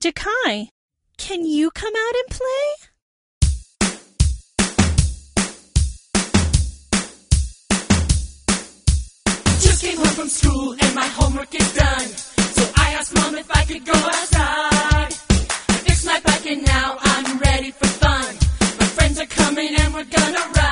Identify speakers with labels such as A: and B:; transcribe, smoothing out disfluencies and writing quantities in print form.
A: Jakai, can you come out and play?
B: Just came home from school and my homework is done. So I asked Mom if I could go outside. I fixed my bike and now I'm ready for fun. My friends are coming and we're gonna ride.